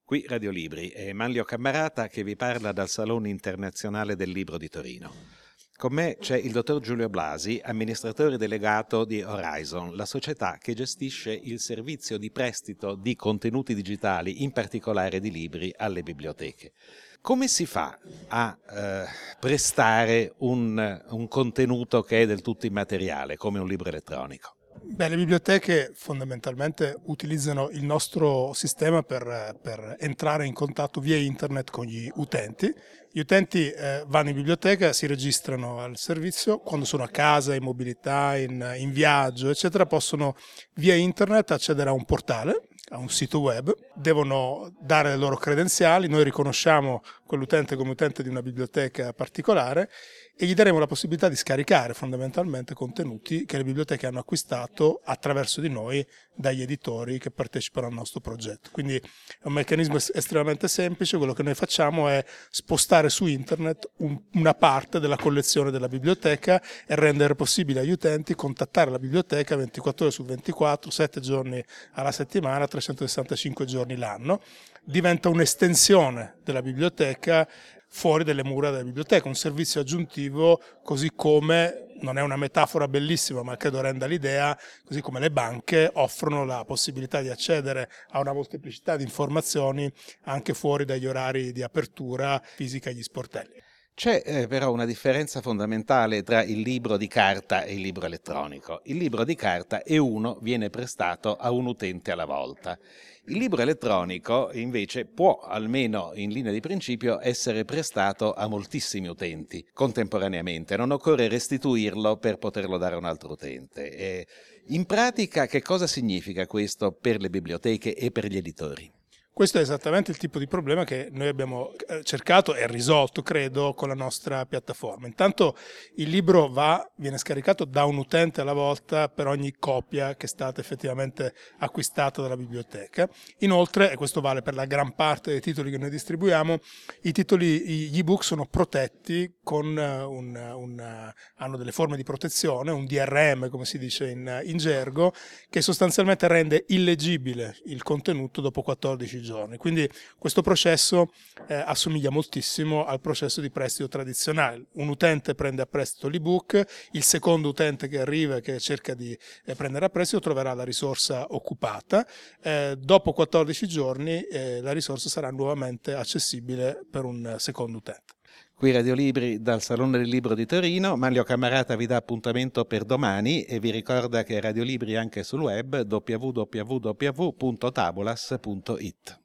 Qui Radio Libri, è Manlio Cammarata che vi parla dal Salone Internazionale del Libro di Torino. Con me c'è il dottor Giulio Blasi, amministratore delegato di Horizon, la società che gestisce il servizio di prestito di contenuti digitali, in particolare di libri, alle biblioteche. Come si fa a prestare un contenuto che è del tutto immateriale, come un libro elettronico? Le biblioteche fondamentalmente utilizzano il nostro sistema per entrare in contatto via internet con gli utenti. Gli utenti vanno in biblioteca, si registrano al servizio, quando sono a casa, in mobilità, in viaggio, eccetera, possono via internet accedere a un portale, a un sito web, devono dare le loro credenziali, noi riconosciamo quell'utente come utente di una biblioteca particolare e gli daremo la possibilità di scaricare fondamentalmente contenuti che le biblioteche hanno acquistato attraverso di noi dagli editori che partecipano al nostro progetto. Quindi è un meccanismo estremamente semplice, quello che noi facciamo è spostare su internet una parte della collezione della biblioteca e rendere possibile agli utenti contattare la biblioteca 24 ore su 24, 7 giorni alla settimana, 365 giorni l'anno. Diventa un'estensione della biblioteca fuori dalle mura della biblioteca, un servizio aggiuntivo, così come, non è una metafora bellissima ma credo renda l'idea, così come le banche offrono la possibilità di accedere a una molteplicità di informazioni anche fuori dagli orari di apertura fisica agli sportelli. C'è però una differenza fondamentale tra il libro di carta e il libro elettronico. Il libro di carta viene prestato a un utente alla volta. Il libro elettronico invece può, almeno in linea di principio, essere prestato a moltissimi utenti contemporaneamente. Non occorre restituirlo per poterlo dare a un altro utente. In pratica, che cosa significa questo per le biblioteche e per gli editori? Questo è esattamente il tipo di problema che noi abbiamo cercato e risolto, credo, con la nostra piattaforma. Intanto il libro viene scaricato da un utente alla volta per ogni copia che è stata effettivamente acquistata dalla biblioteca. Inoltre, e questo vale per la gran parte dei titoli che noi distribuiamo, gli ebook sono protetti con hanno delle forme di protezione, un DRM come si dice in gergo, che sostanzialmente rende illeggibile il contenuto dopo 14 giorni. Quindi questo processo assomiglia moltissimo al processo di prestito tradizionale. Un utente prende a prestito l'ebook, il secondo utente che arriva e che cerca di prendere a prestito troverà la risorsa occupata. Dopo 14 giorni la risorsa sarà nuovamente accessibile per un secondo utente. Qui Radio Libri dal Salone del Libro di Torino, Manlio Cammarata vi dà appuntamento per domani e vi ricorda che Radio Libri è anche sul web www.tabulas.it.